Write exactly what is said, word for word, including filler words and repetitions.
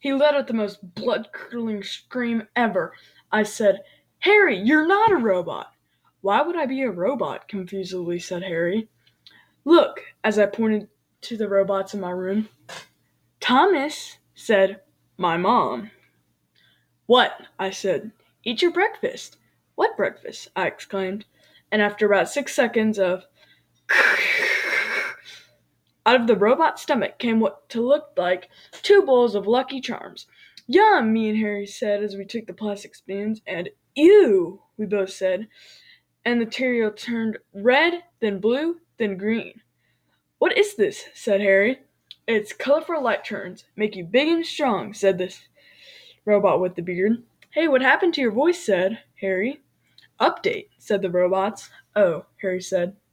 He let out the most blood-curdling scream ever. I said, "Harry, you're not a robot." "Why would I be a robot?" confusedly said Harry. "Look," as I pointed to the robots in my room. "Thomas," said my mom. "What?" I said. "Eat your breakfast." "What breakfast?" I exclaimed. And after about six seconds of out of the robot's stomach came what to look like two bowls of Lucky Charms. "Yum," me and Harry said as we took the plastic spoons, and "Ew," we both said, and the cereal turned red, then blue, then green. "What is this?" said Harry. "It's colorful light turns, make you big and strong," said the robot with the beard. "Hey, what happened to your voice?" said Harry. "Update," said the robots. "Oh," Harry said.